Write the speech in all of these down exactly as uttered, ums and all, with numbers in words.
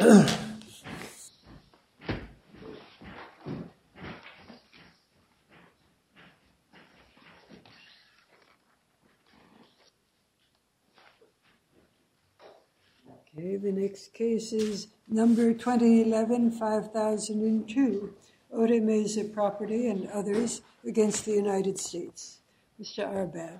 Okay, the next case is number twenty eleven dash five thousand two, Ode Mesa Property and others against the United States. Mister Arbab.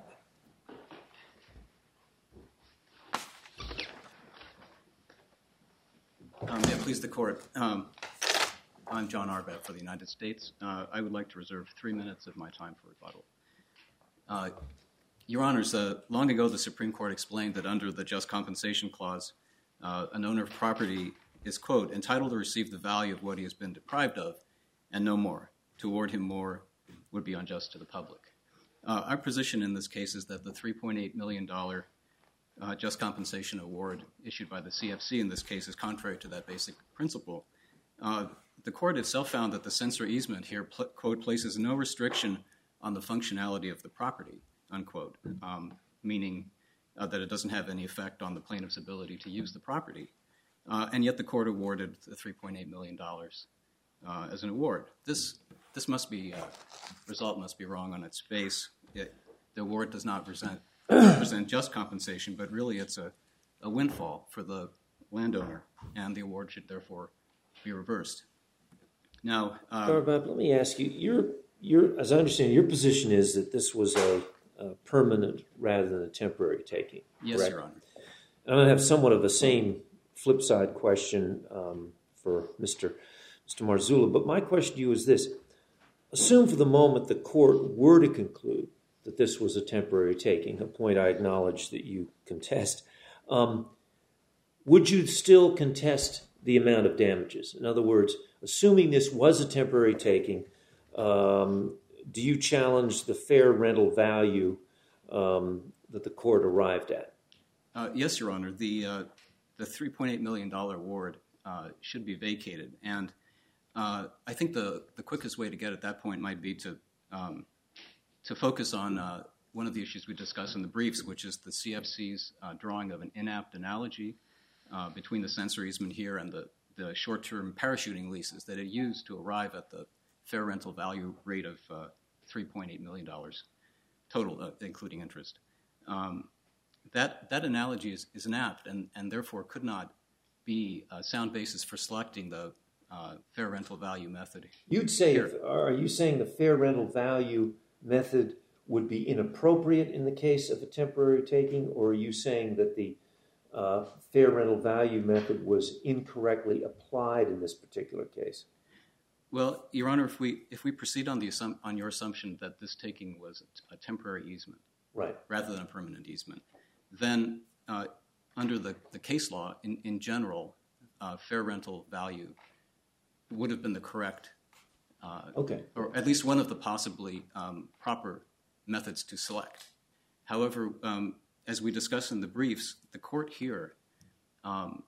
Um, yeah, please the court. Um, I'm John Arbab for the United States. Uh, I would like to reserve three minutes of my time for rebuttal. Uh, Your Honors, uh, long ago the Supreme Court explained that under the Just Compensation Clause, uh, an owner of property is, quote, entitled to receive the value of what he has been deprived of and no more. To award him more would be unjust to the public. Uh, our position in this case is that the three point eight million dollars uh, Just Compensation Award issued by the C F C in this case is contrary to that basic principle. Uh, the court itself found that the censor easement here, pl- quote, places no restriction on the functionality of the property, unquote, um, meaning uh, that it doesn't have any effect on the plaintiff's ability to use the property. Uh, and yet the court awarded the three point eight million dollars uh, as an award. This this must be, uh, result must be wrong on its face. It, the award does not present, represent just compensation, but really it's a, a windfall for the landowner, and the award should therefore be reversed. Now, uh, Arbab, let me ask you, your, your, as I understand, your position is that this was a Uh, permanent rather than a temporary taking. Yes, correct? Your Honor. And I'm going to have somewhat of the same flip side question um, for Mister Mister Marzullo, but my question to you is this. Assume for the moment the court were to conclude that this was a temporary taking, a point I acknowledge that you contest. Um, would you still contest the amount of damages? In other words, assuming this was a temporary taking, um, do you challenge the fair rental value um, that the court arrived at? Uh, yes, Your Honor. The uh, the three point eight million dollars award uh, should be vacated, and uh, I think the, the quickest way to get at that point might be to um, to focus on uh, one of the issues we discussed in the briefs, which is the C F C's uh, drawing of an inapt analogy uh, between the censor easement here and the, the short-term parachuting leases that it used to arrive at the fair rental value rate of uh, three point eight million dollars total, uh, including interest. Um, that that analogy is, is inapt and, and therefore could not be a sound basis for selecting the uh, fair rental value method. You'd say, here. if, are you saying the fair rental value method would be inappropriate in the case of a temporary taking, or are you saying that the uh, fair rental value method was incorrectly applied in this particular case? Well, Your Honor, if we if we proceed on the assum- on your assumption that this taking was a, a temporary easement, right, rather than a permanent easement, then uh, under the, the case law in in general, uh, fair rental value would have been the correct, uh, okay, or at least one of the possibly um, proper methods to select. However, um, as we discussed in the briefs, the court here Um,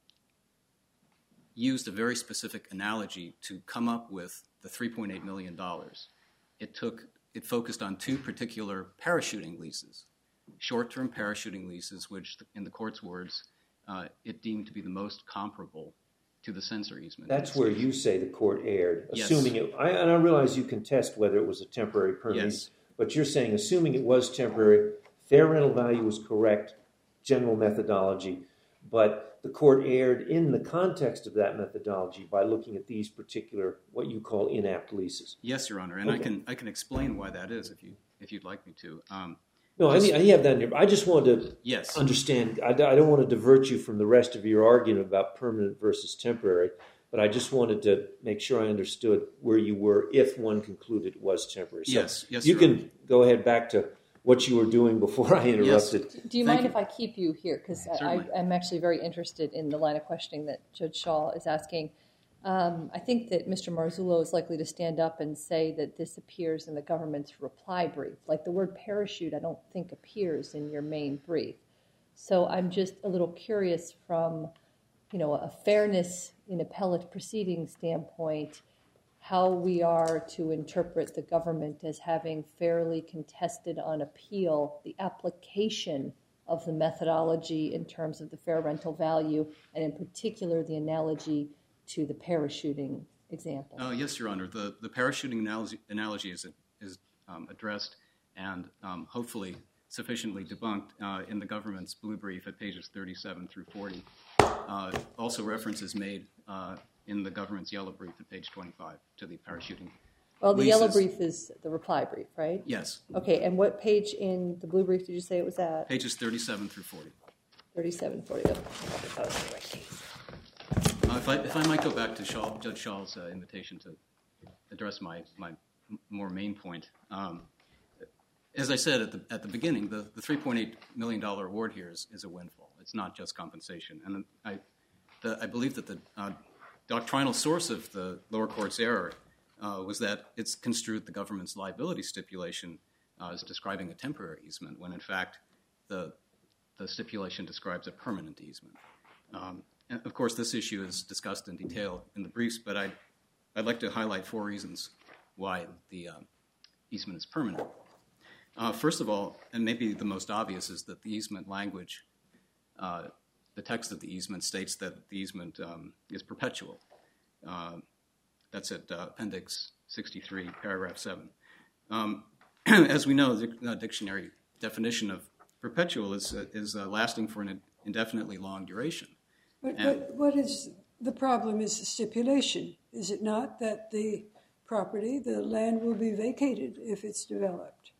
used a very specific analogy to come up with the three point eight million dollars. It took, it focused on two particular parachuting leases, short-term parachuting leases, which in the court's words, uh, it deemed to be the most comparable to the censor easement. That's where you say the court erred, Yes. assuming it, I, and I realize you contest whether it was a temporary permit, Yes. but you're saying assuming it was temporary, fair rental value was correct, general methodology, but the court erred in the context of that methodology by looking at these particular, what you call inapt leases. Yes, Your Honor, and Okay. I can I can explain why that is if you if you'd like me to. Um, No, I mean, I have that in here. I just wanted to yes. understand. I, I don't want to divert you from the rest of your argument about permanent versus temporary, but I just wanted to make sure I understood where you were if one concluded it was temporary. So Yes, yes, you Your can Honor. go ahead back to what you were doing before I interrupted. Yes. Do you Thank mind you. if I keep you here? Because I'm actually very interested in the line of questioning that Judge Shaw is asking. Um, I think that Mister Marzullo is likely to stand up and say that this appears in the government's reply brief. Like the word parachute, I don't think appears in your main brief. So I'm just a little curious from, you know, a fairness in appellate proceeding standpoint, how we are to interpret the government as having fairly contested on appeal the application of the methodology in terms of the fair rental value, and in particular the analogy to the parachuting example? Uh, yes, Your Honor. The, the parachuting analogy, analogy is, is um, addressed and um, hopefully sufficiently debunked uh, in the government's blue brief at pages thirty-seven through forty. Uh, also references made uh, in the government's yellow brief at page twenty-five to the parachuting. Well, the leases. yellow brief is the reply brief, right? Yes. Okay, and what page in the blue brief did you say it was at? Pages thirty-seven through forty. thirty-seven, forty. Oh, that was the right case. Uh, if, I, if I might go back to Shaw, Judge Shaw's uh, invitation to address my, my more main point. Um, as I said at the, at the beginning, the, the three point eight million dollars award here is, is a windfall. It's not just compensation. And I, the, I believe that the uh, doctrinal source of the lower court's error uh, was that it's construed the government's liability stipulation uh, as describing a temporary easement, when in fact the, the stipulation describes a permanent easement. Um, and of course, this issue is discussed in detail in the briefs, but I'd, I'd like to highlight four reasons why the uh, easement is permanent. Uh, first of all, and maybe the most obvious, is that the easement language, uh, the text of the easement states that the easement um, is perpetual. Uh, that's at uh, Appendix sixty-three, Paragraph seven. Um, as we know, the uh, dictionary definition of perpetual is, uh, is uh, lasting for an indefinitely long duration. But, but what is the problem is the stipulation, is it not, that the property, the land will be vacated if it's developed?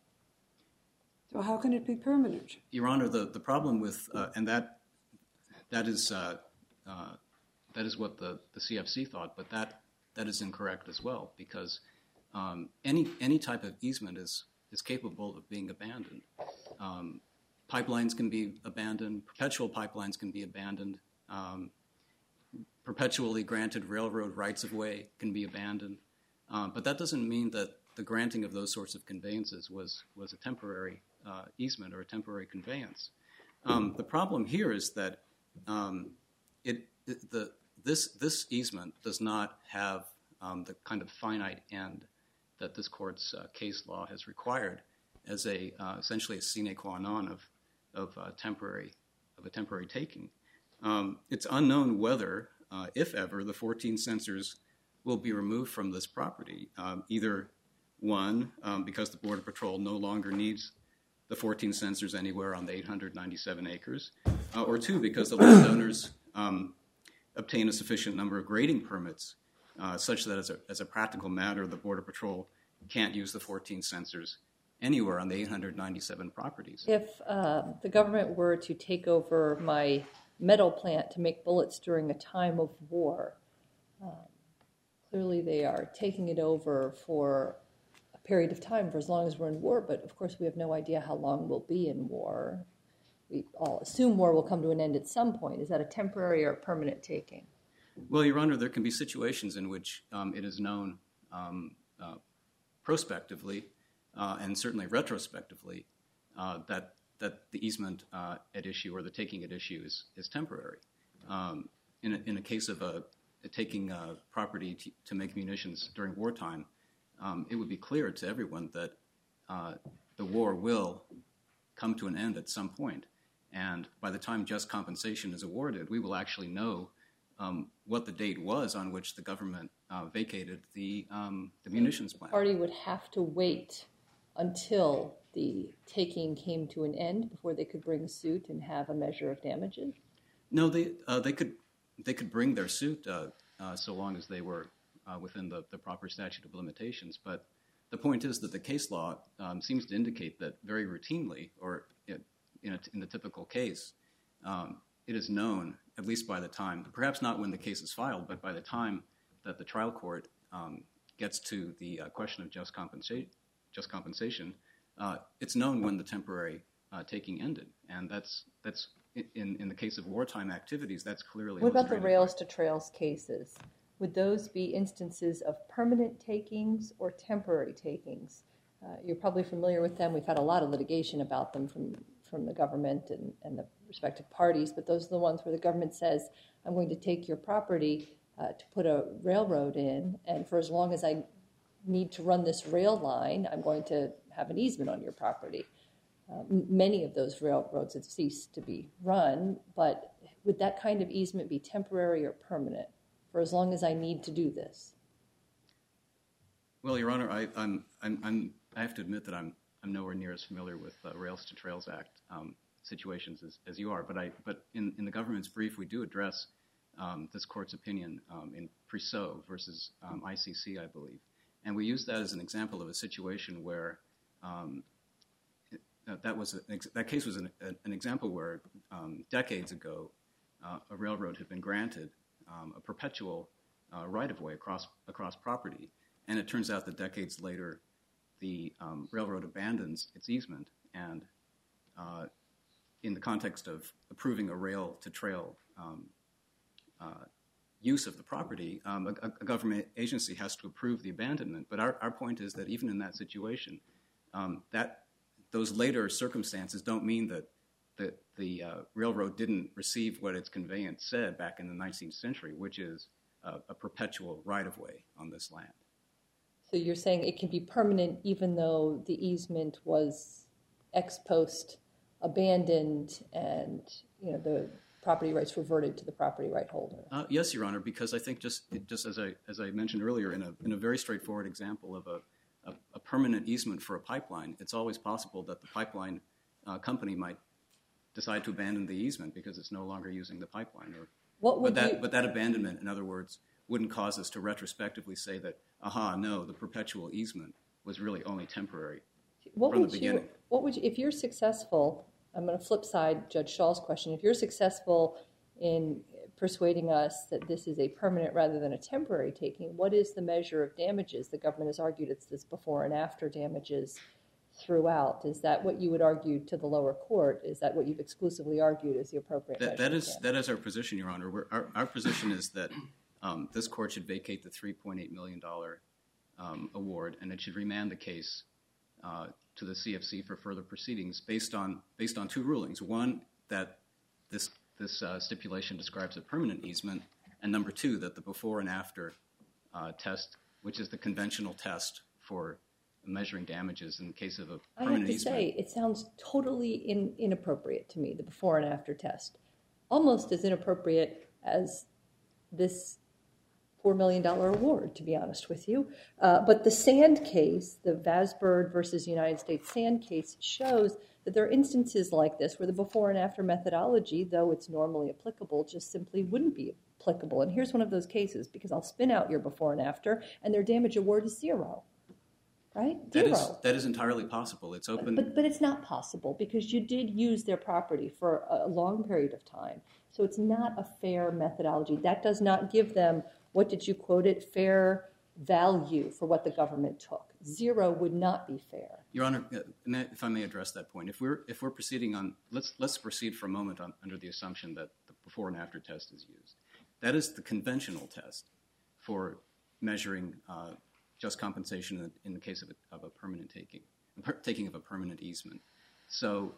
So how can it be permanent? Your Honor, the, the problem with, uh, and that that is uh, uh, that is what the, the C F C thought, but that that is incorrect as well, because um, any any type of easement is is capable of being abandoned. Um, pipelines can be abandoned. Perpetual pipelines can be abandoned. Um, perpetually granted railroad rights-of-way can be abandoned. Um, but that doesn't mean that the granting of those sorts of conveyances was, was a temporary uh, easement or a temporary conveyance. Um, the problem here is that um, it, it, the, this, this easement does not have um, the kind of finite end that this court's uh, case law has required as a uh, essentially a sine qua non of, of, uh, temporary, of a temporary taking. Um, it's unknown whether, uh, if ever, the fourteen censors will be removed from this property. Um, either one, um, because the Border Patrol no longer needs the fourteen censors anywhere on the eight hundred ninety-seven acres, uh, or two, because the landowners um, obtain a sufficient number of grading permits, uh, such that as a, as a practical matter, the Border Patrol can't use the fourteen censors anywhere on the eight hundred ninety-seven properties. If uh, the government were to take over my metal plant to make bullets during a time of war, um, clearly they are taking it over for a period of time, for as long as we're in war, but of course we have no idea how long we'll be in war. We all assume war will come to an end at some point. Is that a temporary or a permanent taking? Well, Your Honor, there can be situations in which um, it is known um, uh, prospectively uh, and certainly retrospectively uh, that that the easement uh, at issue or the taking at issue is, is temporary. Um, in, a, in a case of a, a taking uh, property to, to make munitions during wartime, um, it would be clear to everyone that uh, the war will come to an end at some point. And by the time just compensation is awarded, we will actually know um, what the date was on which the government uh, vacated the, um, the munitions plant. The party would have to wait until the taking came to an end before they could bring suit and have a measure of damages? No, they uh, they could they could bring their suit uh, uh, so long as they were uh, within the, the proper statute of limitations. But the point is that the case law um, seems to indicate that very routinely, or it, in, a, in the typical case, um, it is known, at least by the time, perhaps not when the case is filed, but by the time that the trial court um, gets to the uh, question of just, compensa- just compensation, Uh, it's known when the temporary uh, taking ended, and that's that's in in the case of wartime activities. That's clearly. What about the rails to trails cases? Would those be instances of permanent takings or temporary takings? Uh, you're probably familiar with them. We've had a lot of litigation about them from from the government and, and the respective parties, but those are the ones where the government says, "I'm going to take your property uh, to put a railroad in, and for as long as I need to run this rail line, I'm going to have an easement on your property." uh, many of those railroads have ceased to be run, but would that kind of easement be temporary or permanent for as long as I need to do this? Well, Your Honor, I, I'm, I'm, I'm, I have to admit that I'm, I'm nowhere near as familiar with uh, Rails to Trails Act um, situations as, as you are. But I, but in, in the government's brief, we do address um, this court's opinion um, in Priceau versus um, I C C, I believe, and we use that as an example of a situation where um, it, uh, that was a, that case was an, a, an example where um, decades ago uh, a railroad had been granted um, a perpetual uh, right-of-way across across property. And it turns out that decades later, the um, railroad abandons its easement, and uh, in the context of approving a rail-to-trail um, uh, use of the property, um, a, a government agency has to approve the abandonment. But our, our point is that even in that situation, um, that those later circumstances don't mean that the, the uh, railroad didn't receive what its conveyance said back in the nineteenth century, which is uh, a perpetual right-of-way on this land. So you're saying it can be permanent even though the easement was ex post abandoned and, you know, the property rights reverted to the property right holder? Uh, yes, Your Honor, because I think just just as I as I mentioned earlier, in a in a very straightforward example of a a, a permanent easement for a pipeline, it's always possible that the pipeline uh, company might decide to abandon the easement because it's no longer using the pipeline. Or, what would but that you... but that abandonment, in other words, wouldn't cause us to retrospectively say that, aha, no, the perpetual easement was really only temporary what from would the beginning. You, what would you, if you're successful, I'm going to flip side Judge Schall's question, if you're successful in persuading us that this is a permanent rather than a temporary taking, what is the measure of damages? The government has argued it's this before and after damages throughout. Is that what you would argue to the lower court? Is that what you've exclusively argued as the appropriate that, measure? That is, that is our position, Your Honor. We're, our, our position is that Um, this court should vacate the three point eight million dollars um, award, and it should remand the case uh, to the C F C for further proceedings based on based on two rulings. One, that this this uh, stipulation describes a permanent easement, and number two, that the before and after uh, test, which is the conventional test for measuring damages in the case of a permanent easement. I have to say, it sounds totally in, inappropriate to me, the before and after test. Almost as inappropriate as this four million dollars award, to be honest with you. Uh, but the Sand case, the Vasberg versus United States Sand case, shows that there are instances like this where the before and after methodology, though it's normally applicable, just simply wouldn't be applicable. And here's one of those cases, because I'll spin out your before and after, and their damage award is zero. Right? Zero. That is, that is entirely possible. It's open. But, but it's not possible because you did use their property for a long period of time. So it's not a fair methodology. That does not give them, what did you quote it, fair value for what the government took. Zero would not be fair. Your Honor, if I may address that point, if we're if we're proceeding on, let's let's proceed for a moment on, under the assumption that the before and after test is used. That is the conventional test for measuring uh, just compensation in the, in the case of a, of a permanent taking, per, taking of a permanent easement. So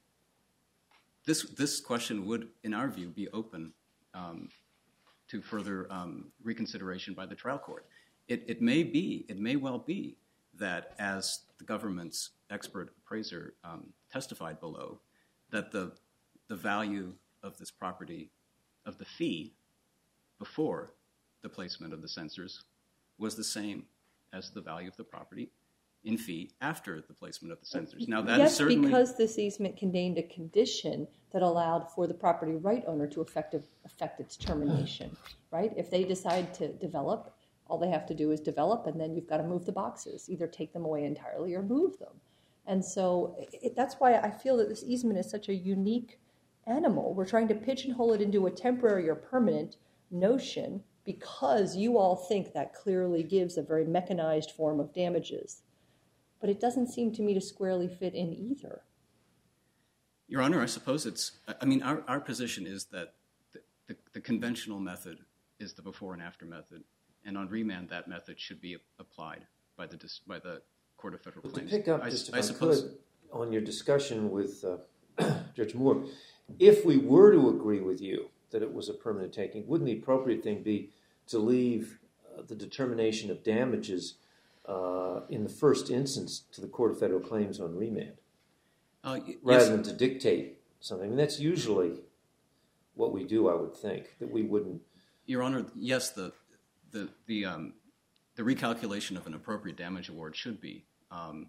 this this question would, in our view, be open um, to further um, reconsideration by the trial court. It, it may be, it may well be that, as the government's expert appraiser um, testified below, that the the value of this property, of the fee before the placement of the sensors, was the same as the value of the property in fee after the placement of the sensors. Now that yes, is certainly because this easement contained a condition that allowed for the property right owner to effect, effect its termination, right? If they decide to develop, all they have to do is develop, and then you've got to move the boxes, either take them away entirely or move them. And so it, that's why I feel that this easement is such a unique animal. We're trying to pigeonhole it into a temporary or permanent notion because you all think that clearly gives a very mechanized form of damages. But it doesn't seem to me to squarely fit in either. Your Honor, I suppose it's, I mean, our, our position is that the, the, the conventional method is the before and after method, and on remand that method should be applied by the by the Court of Federal well, Claims. To pick up I, just if I, I suppose, could on your discussion with uh, Judge Moore, if we were to agree with you that it was a permanent taking, wouldn't the appropriate thing be to leave uh, the determination of damages uh, in the first instance to the Court of Federal Claims on remand? Uh, y- rather yes. than to dictate something. And that's usually what we do, I would think, that we wouldn't. Your Honor, yes, the the the um, the recalculation of an appropriate damage award should be um,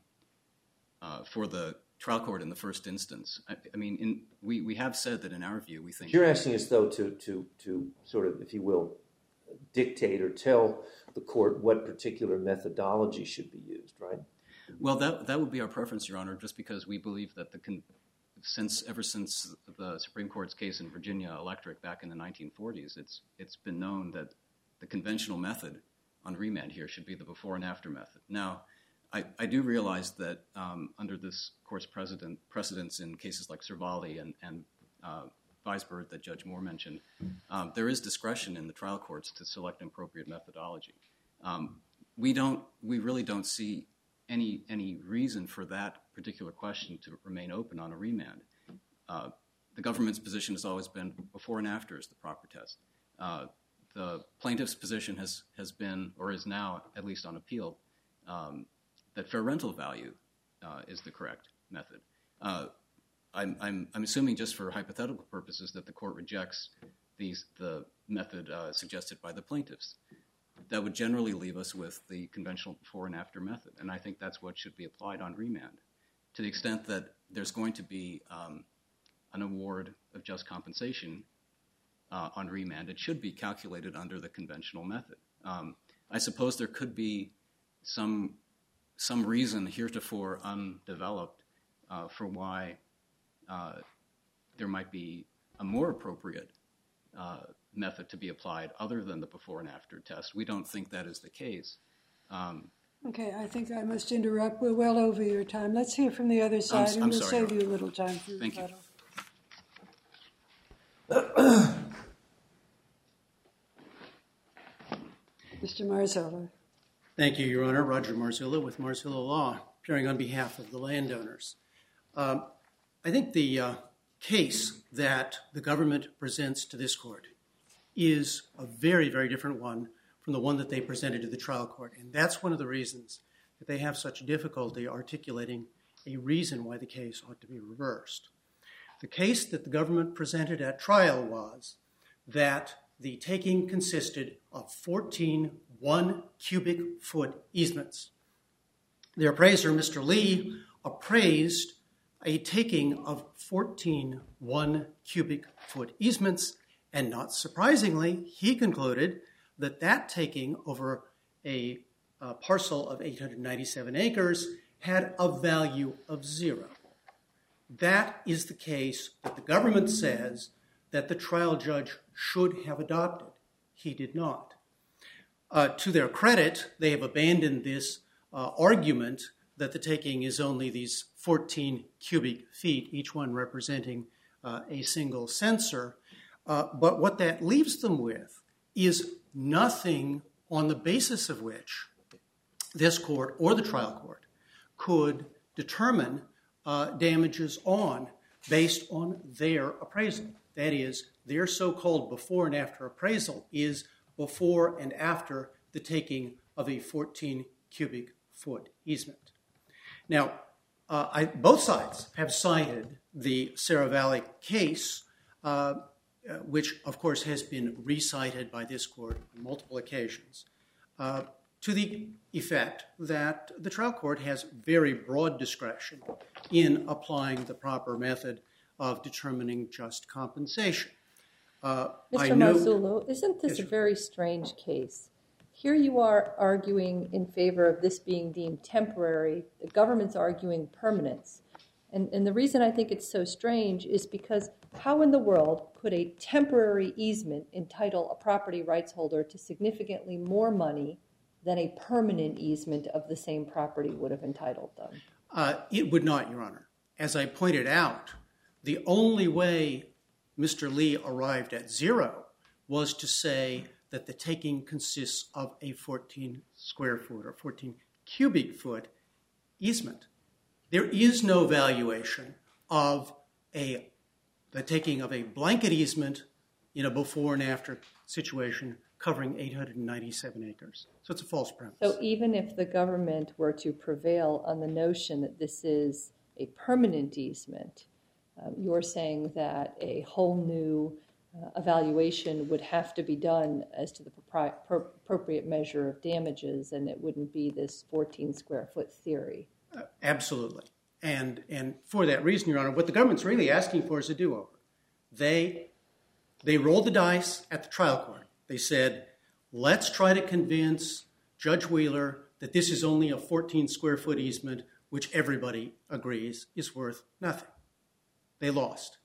uh, for the trial court in the first instance. I, I mean, in, we we have said that in our view, we think You're asking us, though, to to to sort of, if you will, dictate or tell the court what particular methodology should be used, right? Well, that that would be our preference, Your Honor, just because we believe that the con- since ever since the Supreme Court's case in Virginia Electric back in the nineteen forties, it's it's been known that the conventional method on remand here should be the before and after method. Now, I, I do realize that um, under this court's precedent, precedents in cases like Cervalli and, and uh, Weisberg that Judge Moore mentioned, um, there is discretion in the trial courts to select an appropriate methodology. Um, we don't, we really don't see any any reason for that particular question to remain open on a remand. Uh, the government's position has always been before and after is the proper test. Uh, the plaintiff's position has has been, or is now, at least on appeal, um, that fair rental value uh, is the correct method. Uh, I'm, I'm, I'm assuming, just for hypothetical purposes, that the court rejects these the method uh, suggested by the plaintiffs. That would generally leave us with the conventional before and after method, and I think that's what should be applied on remand. To the extent that there's going to be um, an award of just compensation uh, on remand, it should be calculated under the conventional method. Um, I suppose there could be some some reason heretofore undeveloped uh, for why uh, there might be a more appropriate uh, method to be applied other than the before and after test. We don't think that is the case. Um, Okay, I think I must interrupt. We're well over your time. Let's hear from the other side, I'm and we'll sorry, save Your you a little time for Thank you. rebuttal. Mister Marzullo. Thank you, Your Honor. Roger Marzullo with Marzullo Law, appearing on behalf of the landowners. Um, I think the uh, case that the government presents to this court is a very, very different one from the one that they presented to the trial court. And that's one of the reasons that they have such difficulty articulating a reason why the case ought to be reversed. The case that the government presented at trial was that the taking consisted of fourteen one cubic foot easements. The appraiser, Mister Lee, appraised a taking of fourteen one cubic foot easements, and not surprisingly, he concluded that that taking over a, a parcel of eight hundred ninety-seven acres had a value of zero. That is the case that the government says that the trial judge should have adopted. He did not. Uh, to their credit, they have abandoned this uh, argument that the taking is only these fourteen cubic feet, each one representing uh, a single sensor. Uh, but what that leaves them with is nothing on the basis of which this court or the trial court could determine uh, damages on based on their appraisal. That is, their so-called before and after appraisal is before and after the taking of a fourteen cubic foot easement. Now, uh, I, both sides have cited the Serra Valley case, uh, uh, which, of course, has been recited by this court on multiple occasions, uh, to the effect that the trial court has very broad discretion in applying the proper method of determining just compensation. Uh, Mister Marzullo, isn't this yes, a very strange case? Here you are arguing in favor of this being deemed temporary. The government's arguing permanence. And, and the reason I think it's so strange is because how in the world could a temporary easement entitle a property rights holder to significantly more money than a permanent easement of the same property would have entitled them? Uh, it would not, Your Honor. As I pointed out, the only way Mister Lee arrived at zero was to say that the taking consists of a fourteen square foot or fourteen cubic foot easement. There is no valuation of a the taking of a blanket easement in a before and after situation covering eight hundred ninety-seven acres. So it's a false premise. So even if the government were to prevail on the notion that this is a permanent easement, uh, you're saying that a whole new uh, evaluation would have to be done as to the propri- per- appropriate measure of damages, and it wouldn't be this fourteen square foot theory. Uh, absolutely. And and for that reason, Your Honor, what the government's really asking for is a do-over. They, they rolled the dice at the trial court. They said, let's try to convince Judge Wheeler that this is only a fourteen square foot easement, which everybody agrees is worth nothing. They lost.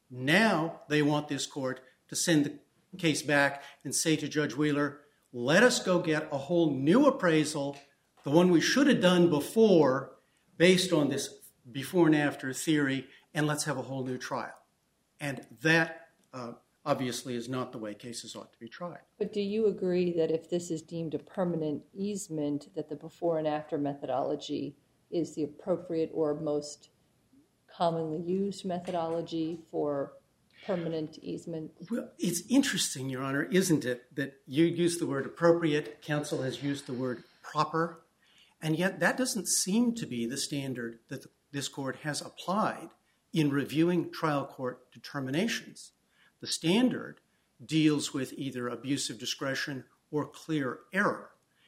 Now they want this court to send the case back and say to Judge Wheeler, let us go get a whole new appraisal, the one we should have done before, based on this before and after theory, and let's have a whole new trial. And that uh, obviously is not the way cases ought to be tried. But do you agree that if this is deemed a permanent easement, that the before and after methodology is the appropriate or most commonly used methodology for permanent easement? Well, it's interesting, Your Honor, isn't it, that you use the word appropriate, counsel has used the word proper, and yet that doesn't seem to be the standard that the, this court has applied in reviewing trial court determinations. The standard deals with either abuse of discretion or clear error.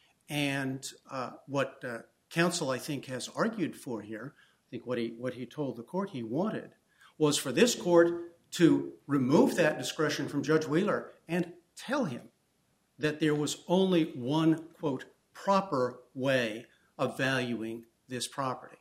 And uh, what uh, counsel, I think, has argued for here, I think what he, what he told the court he wanted, was for this court to remove that discretion from Judge Wheeler and tell him that there was only one, quote, proper way of valuing this property.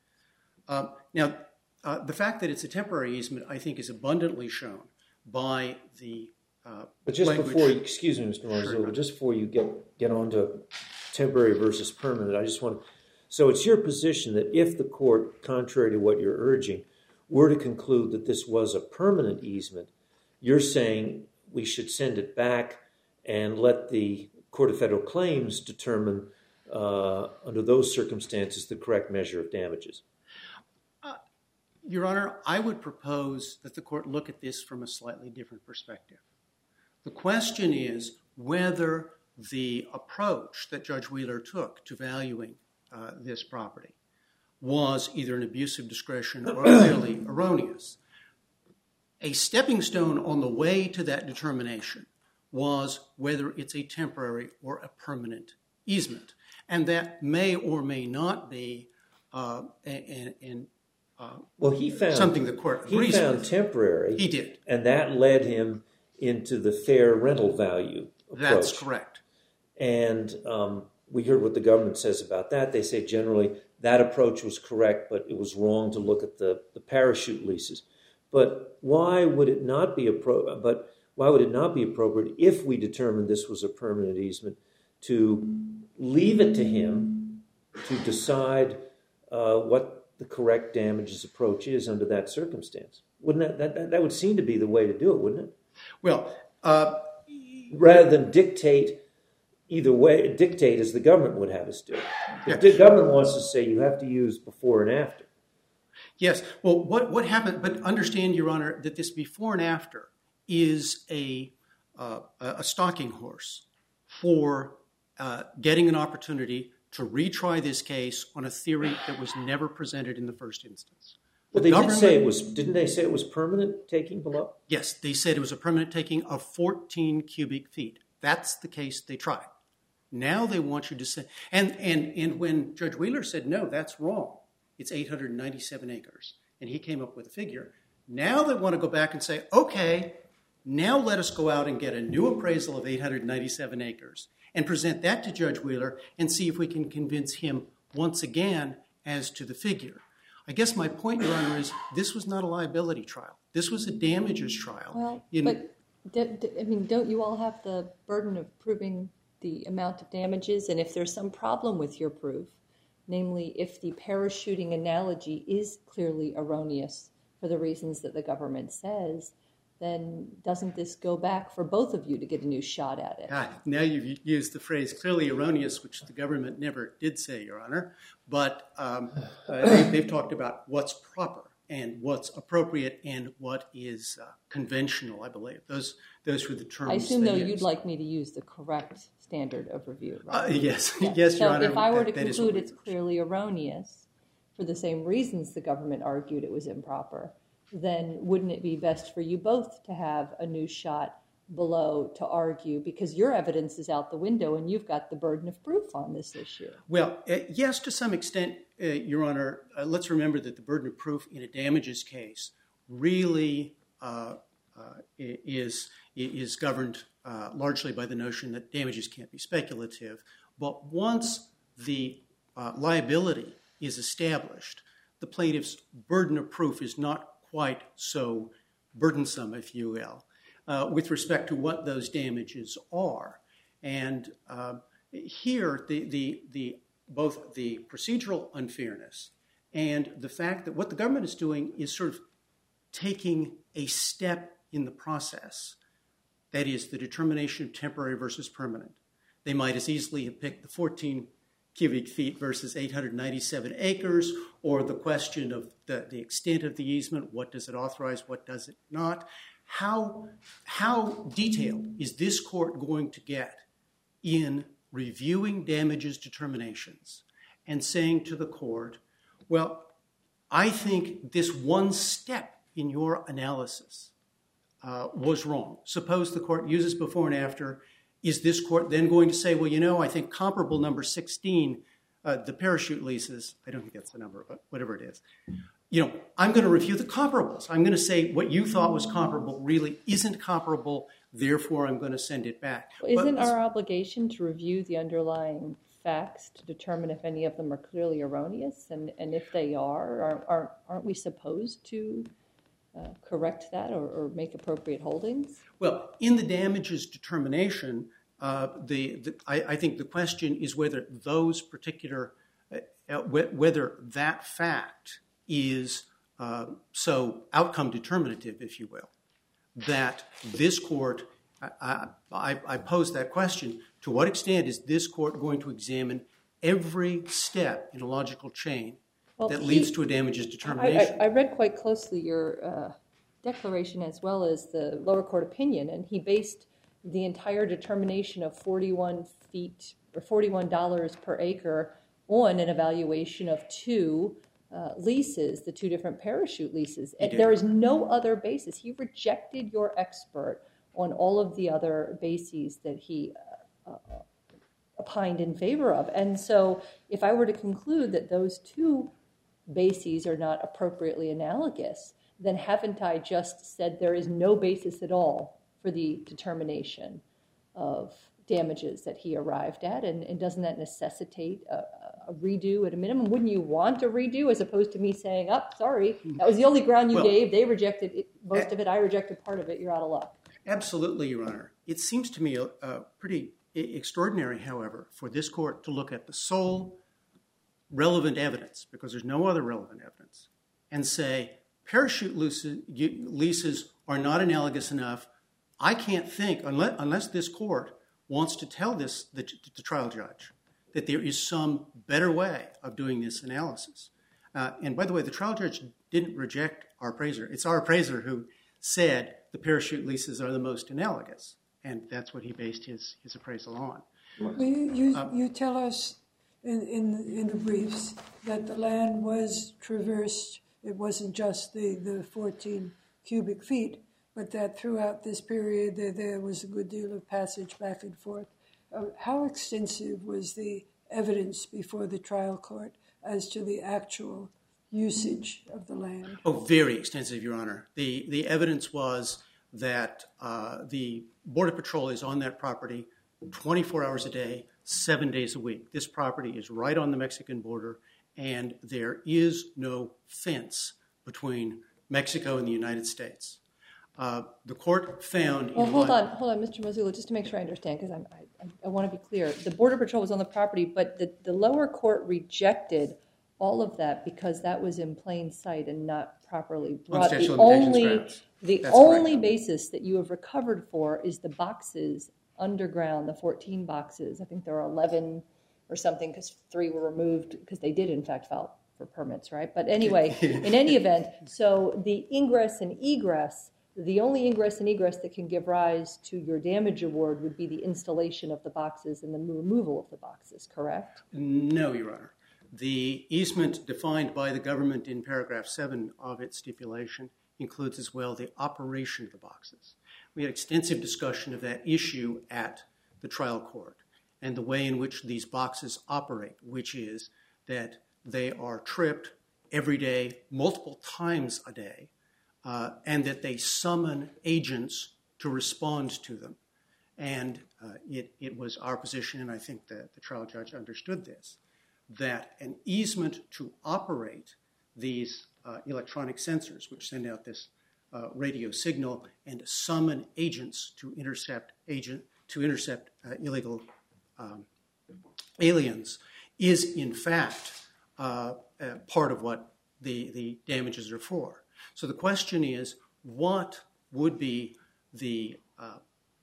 Uh, now, uh, the fact that it's a temporary easement, I think, is abundantly shown by the uh, But just language. before, you, excuse me, Mister Marzullo, Sure. just before you get, get on to temporary versus permanent, I just want to, so it's your position that if the court, contrary to what you're urging, were to conclude that this was a permanent easement, you're saying we should send it back and let the Court of Federal Claims determine, uh, under those circumstances, the correct measure of damages. Uh, Your Honor, I would propose that the court look at this from a slightly different perspective. The question is whether the approach that Judge Wheeler took to valuing uh, this property was either an abuse of discretion or clearly erroneous. A stepping stone on the way to that determination was whether it's a temporary or a permanent easement. And that may or may not be uh, an, an, uh, well, he found, something the court agrees He found with. temporary. He did. And that led him into the fair rental value approach. That's correct. And um, we heard what the government says about that. They say generally that approach was correct, but it was wrong to look at the, the parachute leases. But why would it not be appro- But why would it not be appropriate if we determined this was a permanent easement to leave it to him to decide uh, what the correct damages approach is under that circumstance? Wouldn't that, that, that that would seem to be the way to do it, wouldn't it? Well, uh, rather than dictate either way, dictate as the government would have us do. Yeah. The government wants to say you have to use before and after. yes. Well, what, what happened, but understand, Your Honor, that this before and after is a, uh, a stalking horse for uh, getting an opportunity to retry this case on a theory that was never presented in the first instance. Well, The they did say it government- was, didn't they say it was permanent taking below? Yes, they said it was a permanent taking of fourteen cubic feet. That's the case they tried. Now they want you to say, and, and, and when Judge Wheeler said, no, that's wrong, it's eight hundred ninety-seven acres, and he came up with a figure. Now they want to go back and say, okay, now let us go out and get a new appraisal of eight hundred ninety-seven acres and present that to Judge Wheeler and see if we can convince him once again as to the figure. I guess my point, Your Honor, is this was not a liability trial. This was a damages trial. Well, In- but, d- d- I mean, don't you all have the burden of proving the amount of damages? And if there's some problem with your proof, namely if the parachuting analogy is clearly erroneous for the reasons that the government says, then doesn't this go back for both of you to get a new shot at it? God, now you've used the phrase clearly erroneous, which the government never did say, Your Honor. But um, uh, they, they've talked about what's proper and what's appropriate and what is uh, conventional, I believe. Those those were the terms I assume, they though, used. you'd like me to use the correct standard of review, right? Uh, yes, Yeah. yes, Your so Honor. if I were that- to that is conclude what we it's used. clearly erroneous, for the same reasons the government argued it was improper, then wouldn't it be best for you both to have a new shot below to argue, because your evidence is out the window and you've got the burden of proof on this issue? Well, uh, yes, to some extent, uh, Your Honor. Uh, let's remember that the burden of proof in a damages case really uh, uh, is, is governed uh, largely by the notion that damages can't be speculative. But once the uh, liability is established, the plaintiff's burden of proof is not quite so burdensome, if you will, uh, with respect to what those damages are. And uh, here, the, the, the, both the procedural unfairness and the fact that what the government is doing is sort of taking a step in the process, that is, the determination of temporary versus permanent. They might as easily have picked the fourteen cubic feet versus eight hundred ninety-seven acres, or the question of the, the extent of the easement, what does it authorize, what does it not. How, how detailed is this court going to get in reviewing damages determinations and saying to the court, well, I think this one step in your analysis uh, was wrong. Suppose the court uses before and after. Is this court then going to say, well, you know, I think comparable number sixteen, uh, the parachute leases, I don't think that's the number, but whatever it is, you know, I'm going to review the comparables. I'm going to say what you thought was comparable really isn't comparable, therefore I'm going to send it back. Well, isn't but, our obligation to review the underlying facts to determine if any of them are clearly erroneous? And, and if they are, aren't, aren't, aren't we supposed to uh, correct that or, or make appropriate holdings? Well, in the damages determination, uh, the, the I, I think the question is whether those particular, uh, whether that fact is uh, so outcome determinative, if you will, that this court, I, I, I pose that question, to what extent is this court going to examine every step in a logical chain well, that he, leads to a damages determination? I, I, I read quite closely your uh, declaration as well as the lower court opinion, and he based the entire determination of forty-one feet or forty-one dollars per acre on an evaluation of two uh, leases, the two different parachute leases. And there is no other basis. He rejected your expert on all of the other bases that he uh, uh, opined in favor of. And so if I were to conclude that those two bases are not appropriately analogous, then haven't I just said there is no basis at all for the determination of damages that he arrived at? And, and doesn't that necessitate a, a redo at a minimum? Wouldn't you want a redo as opposed to me saying, oh, sorry, that was the only ground you well, gave. They rejected it, most of it. I rejected part of it. You're out of luck. Absolutely, Your Honor. It seems to me uh, pretty extraordinary, however, for this court to look at the sole relevant evidence, because there's no other relevant evidence, and say parachute leases are not analogous enough. I can't think, unless, unless this court wants to tell this the, the trial judge that there is some better way of doing this analysis. Uh, and by the way, the trial judge didn't reject our appraiser. It's our appraiser who said the parachute leases are the most analogous, and that's what he based his, his appraisal on. Well, you, you, um, you tell us in, in, in the briefs that the land was traversed. It wasn't just the, the fourteen cubic feet, but that throughout this period there, there was a good deal of passage back and forth. Uh, how extensive was the evidence before the trial court as to the actual usage of the land? Oh, very extensive, Your Honor. The, the evidence was that uh, the Border Patrol is on that property twenty-four hours a day, seven days a week. This property is right on the Mexican border, and there is no fence between Mexico and the United States. Uh, the court found... Well, hold on, hold on, Mister Marzullo, just to make sure I understand, because I, I, I want to be clear. The Border Patrol was on the property, but the, the lower court rejected all of that because that was in plain sight and not properly brought. The only, the only basis that you have recovered for is the boxes underground, the fourteen boxes. I think there are eleven or something because three were removed because they did, in fact, file for permits, right? But anyway, in any event, so the ingress and egress, the only ingress and egress that can give rise to your damage award would be the installation of the boxes and the removal of the boxes, correct? No, Your Honor. the easement defined by the government in paragraph seven of its stipulation includes as well the operation of the boxes. We had extensive discussion of that issue at the trial court and the way in which these boxes operate, which is that they are tripped every day, multiple times a day, uh, and that they summon agents to respond to them. And uh, it, it was our position, and I think that the trial judge understood this, that an easement to operate these uh, electronic sensors, which send out this uh, radio signal, and to summon agents to intercept agent to intercept uh, illegal um, aliens, is in fact uh, uh, part of what the, the damages are for. So the question is, what would be the uh,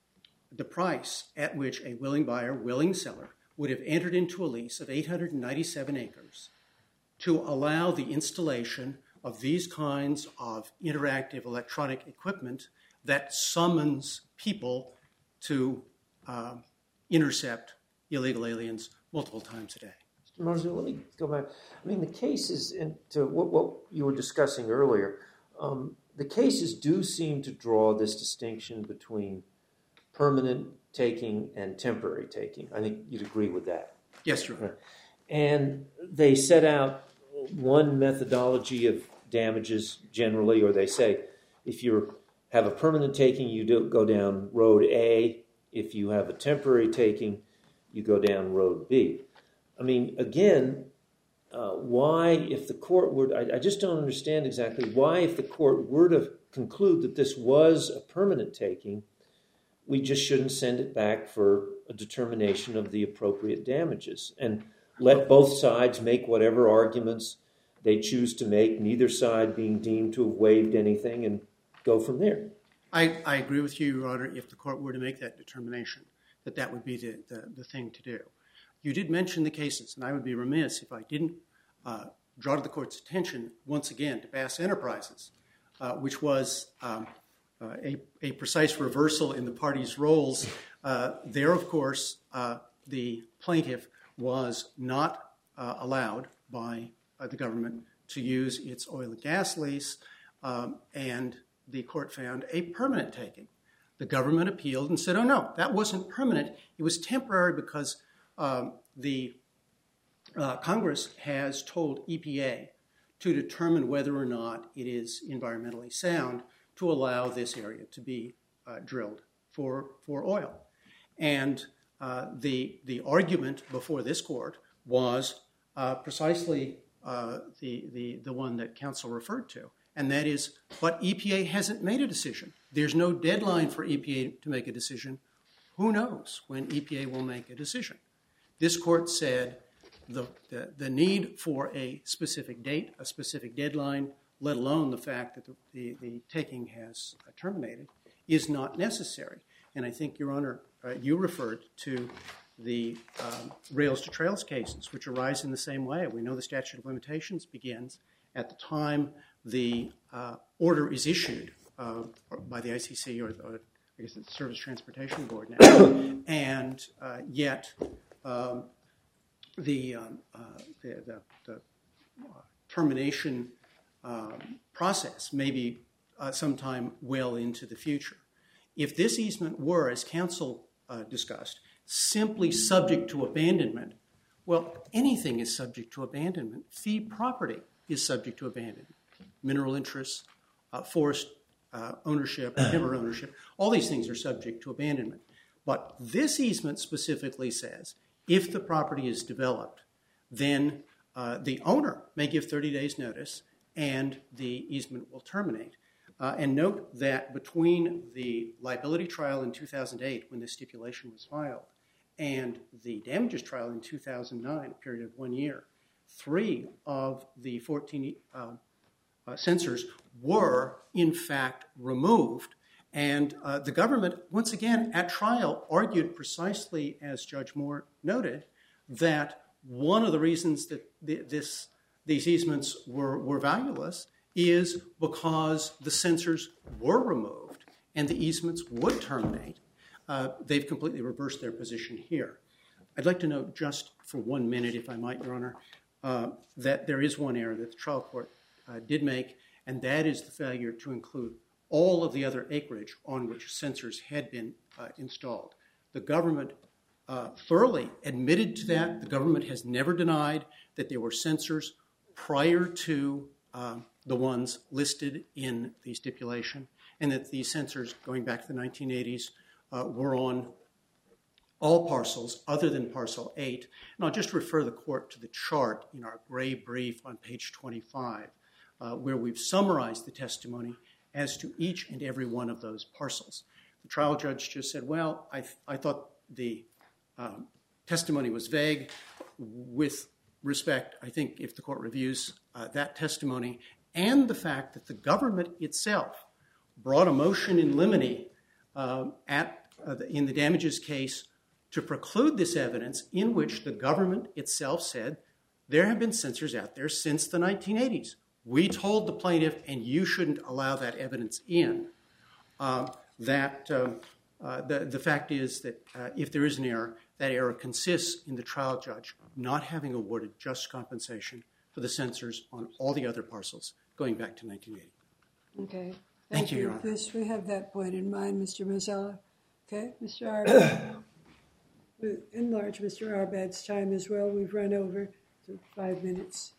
the price at which a willing buyer, willing seller, would have entered into a lease of eight hundred ninety-seven acres to allow the installation of these kinds of interactive electronic equipment that summons people to uh, intercept illegal aliens multiple times a day? Mister Marzullo, let me go back. I mean, the cases, into what, what you were discussing earlier, um, the cases do seem to draw this distinction between permanent taking and temporary taking. I think you'd agree with that. Yes, Your Honor. And they set out one methodology of damages generally, or they say if you have a permanent taking, you do go down road A. If you have a temporary taking, you go down road B. I mean, again, uh, why, if the court were, I, I just don't understand exactly why, if the court were to conclude that this was a permanent taking, we just shouldn't send it back for a determination of the appropriate damages and let both sides make whatever arguments they choose to make, neither side being deemed to have waived anything, and go from there. I, I agree with you, Your Honor, if the court were to make that determination, that that would be the, the, the thing to do. You did mention the cases, and I would be remiss if I didn't uh, draw to the court's attention once again to Bass Enterprises, uh, which was um, uh, a, a precise reversal in the parties' roles. Uh, there, of course, uh, the plaintiff was not uh, allowed by uh, the government to use its oil and gas lease, um, and the court found a permanent taking. The government appealed and said, oh, no, that wasn't permanent. It was temporary because um, the uh, Congress has told E P A to determine whether or not it is environmentally sound to allow this area to be uh, drilled for, for oil. And uh, the, the argument before this court was uh, precisely uh, the, the, the one that counsel referred to, and that is, but E P A hasn't made a decision. There's no deadline for E P A to make a decision. Who knows when E P A will make a decision? This court said the, the, the need for a specific date, a specific deadline, let alone the fact that the, the, the taking has uh, terminated, is not necessary. And I think, Your Honor, uh, you referred to the um, Rails to Trails cases, which arise in the same way. We know the statute of limitations begins at the time the uh, order is issued uh, by the I C C, or the, I guess it's the Surface Transportation Board now, and uh, yet um, the, um, uh, the, the, the uh, termination um, process may be uh, sometime well into the future. If this easement were, as counsel uh, discussed, simply subject to abandonment, well, anything is subject to abandonment. Fee property is subject to abandonment. Mineral interests, uh, forest uh, ownership, timber ownership, all these things are subject to abandonment. But this easement specifically says if the property is developed, then uh, the owner may give thirty days notice and the easement will terminate. Uh, and note that between the liability trial in two thousand eight, when the stipulation was filed, and the damages trial in two thousand nine, a period of one year, three of the fourteen uh, uh, sensors were, in fact, removed. And uh, the government, once again, at trial, argued precisely as Judge Moore noted, that one of the reasons that th this, these easements were, were valueless is because the sensors were removed and the easements would terminate. Uh, they've completely reversed their position here. I'd like to note just for one minute, if I might, Your Honor, uh, that there is one error that the trial court uh, did make, and that is the failure to include all of the other acreage on which sensors had been uh, installed. The government uh, thoroughly admitted to that. The government has never denied that there were sensors prior to uh, the ones listed in the stipulation, and that these sensors, going back to the nineteen eighties, uh, were on all parcels other than parcel eight. And I'll just refer the court to the chart in our gray brief on page twenty-five, uh, where we've summarized the testimony as to each and every one of those parcels. The trial judge just said, well, I, th- I thought the um, testimony was vague. With respect, I think if the court reviews uh, that testimony and the fact that the government itself brought a motion in limine uh, at, uh, the, in the damages case to preclude this evidence, in which the government itself said there have been sensors out there since the nineteen eighties. We told the plaintiff, and you shouldn't allow that evidence in. Uh, that um, uh, the, the fact is that uh, if there is an error, that error consists in the trial judge not having awarded just compensation for the sensors on all the other parcels going back to nineteen eighty. Okay. Thank, Thank you, you, Your Honor. Yes, we have that point in mind, Mister Mazzella. Okay, Mister Arbad. We enlarge Mister Arbad's time as well. We've run over to five minutes.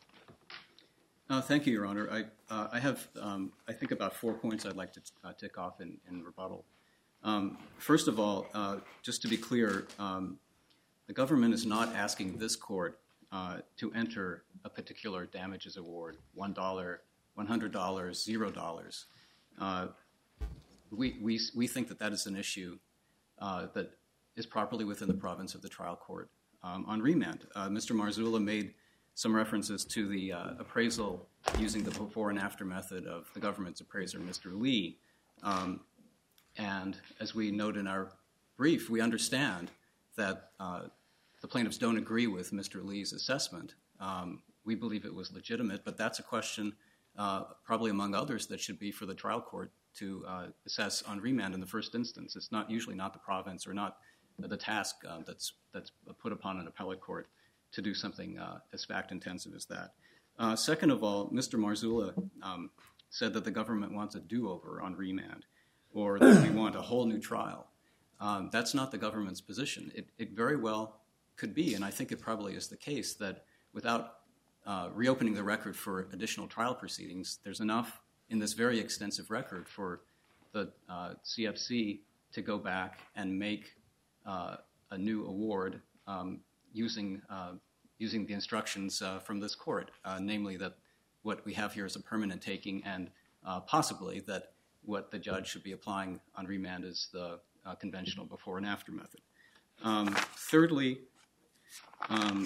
Uh, thank you, Your Honor. I, uh, I have, um, I think, about four points I'd like to uh, tick off in, in rebuttal. Um, first of all, uh, just to be clear, um, the government is not asking this court uh, to enter a particular damages award, one dollar, one hundred dollars, zero dollars. Uh, we, we, we think that that is an issue uh, that is properly within the province of the trial court. Um, on remand, uh, Mister Marzullo made some references to the uh, appraisal using the before and after method of the government's appraiser, Mister Lee. Um, and as we note in our brief, we understand that uh, the plaintiffs don't agree with Mister Lee's assessment. Um, we believe it was legitimate, but that's a question, uh, probably among others, that should be for the trial court to uh, assess on remand in the first instance. It's not usually not the province or not the task uh, that's that's put upon an appellate court to do something uh, as fact-intensive as that. Uh, second of all, Mister Marzullo um, said that the government wants a do-over on remand, or that we want a whole new trial. Um, that's not the government's position. It, it very well could be, and I think it probably is the case, that without uh, reopening the record for additional trial proceedings, there's enough in this very extensive record for the uh, C F C to go back and make uh, a new award um, using uh, using the instructions uh, from this court, uh, namely that what we have here is a permanent taking, and uh, possibly that what the judge should be applying on remand is the uh, conventional before and after method. Um, thirdly, um,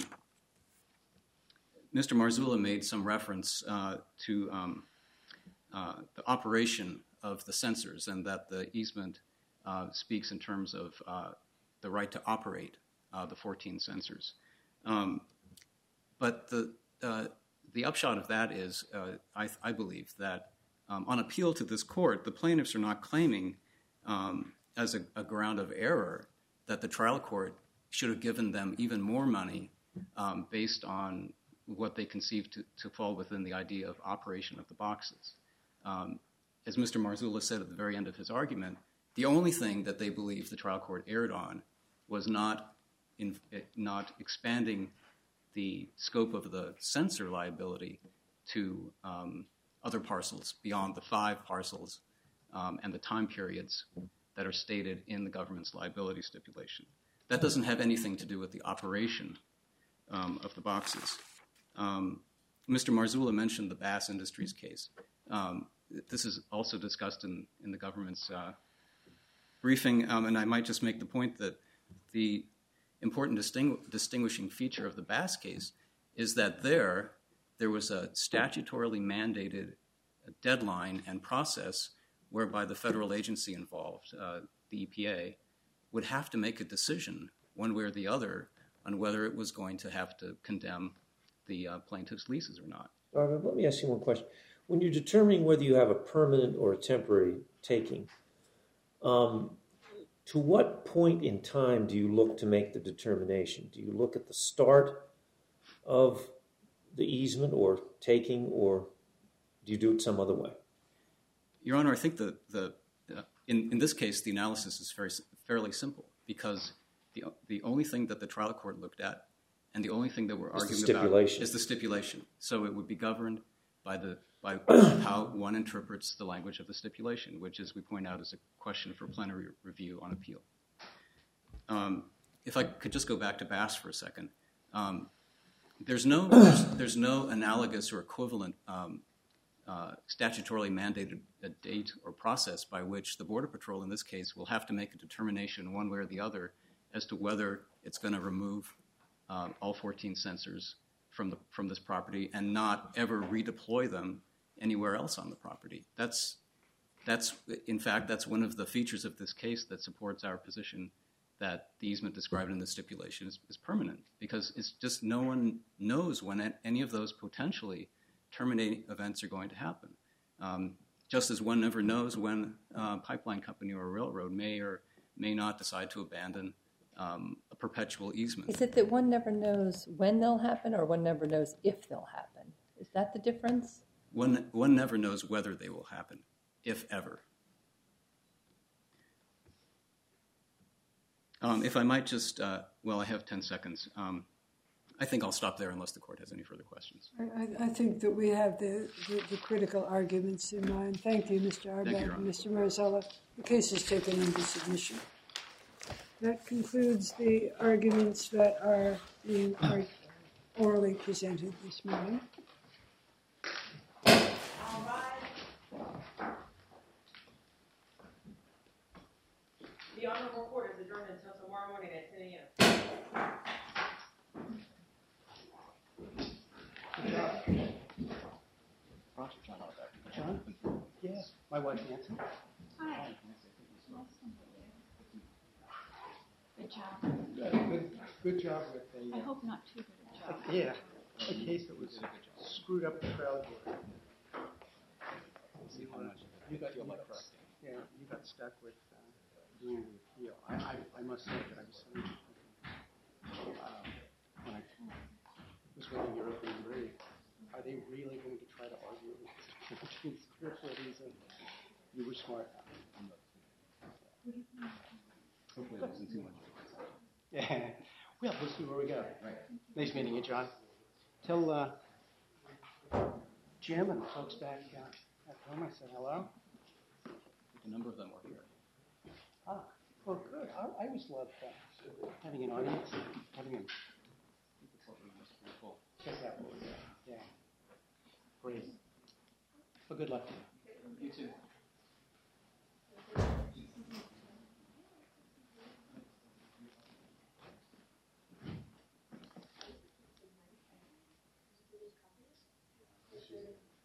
Mister Marzullo made some reference uh, to um, uh, the operation of the sensors, and that the easement uh, speaks in terms of uh, the right to operate uh, the fourteen sensors. Um, but the uh, the upshot of that is, uh, I, I believe, that um, on appeal to this court, the plaintiffs are not claiming um, as a, a ground of error that the trial court should have given them even more money um, based on what they conceived to, to fall within the idea of operation of the boxes. Um, as Mister Marzullo said at the very end of his argument, the only thing that they believe the trial court erred on was not in, not expanding the scope of the censor liability to um, other parcels beyond the five parcels um, and the time periods that are stated in the government's liability stipulation. That doesn't have anything to do with the operation um, of the boxes. Um, Mister Marzullo mentioned the Bass Industries case. Um, this is also discussed in, in the government's uh, briefing, um, and I might just make the point that the important distingu- distinguishing feature of the Bass case is that there, there was a statutorily mandated deadline and process whereby the federal agency involved, uh, the E P A, would have to make a decision one way or the other on whether it was going to have to condemn the uh, plaintiff's leases or not. Arvin, let me ask you one question. When you're determining whether you have a permanent or a temporary taking, um, to what point in time do you look to make the determination? Do you look at the start of the easement or taking, or do you do it some other way? Your Honor, I think the, the uh, in, in this case, the analysis is very fairly simple, because the, the only thing that the trial court looked at and the only thing that we're It's arguing the stipulation. about is the stipulation. So it would be governed by the by how one interprets the language of the stipulation, which, as we point out, is a question for plenary review on appeal. Um, if I could just go back to Bass for a second, um, there's no there's, there's no analogous or equivalent um, uh, statutorily mandated a date or process by which the Border Patrol, in this case, will have to make a determination one way or the other as to whether it's going to remove uh, all fourteen sensors from the from this property and not ever redeploy them anywhere else on the property. That's that's in fact that's one of the features of this case that supports our position that the easement described in the stipulation is, is permanent, because it's just no one knows when any of those potentially terminating events are going to happen. Um, just as one never knows when a pipeline company or a railroad may or may not decide to abandon um, a perpetual easement. Is it that one never knows when they'll happen, or one never knows if they'll happen? Is that the difference? One, one never knows whether they will happen, if ever. Um, if I might just, uh, well, I have ten seconds. Um, I think I'll stop there unless the court has any further questions. I, I think that we have the, the, the critical arguments in mind. Thank you, Mister Arbab and Mister Marzullo. The case is taken into submission. That concludes the arguments that are being orally presented this morning. The Honorable Court is adjourned until tomorrow morning at ten a.m. John? Yeah, my wife Nancy. Hi. Good job. Yeah, good, good job with the. I hope not too good a job. Yeah, a case that was screwed up the crowd board. You, uh, you got, you got, yeah, you got stuck with uh, doing the appeal. I, I, I must say that I'm so uh, when I was reading your opening brief, are they really going to try to argue with for a reason? You were smart. Hopefully it wasn't too much. Yeah. Well, we'll see where we go. Right. Nice meeting you, John. Tell uh, Jim and the folks back uh, at home I said hello. A number of them were here. Ah, well, good. I, I always love uh, having an audience, having a check out what we got. Yeah. Great. Well, good luck to you. You too. Thank you.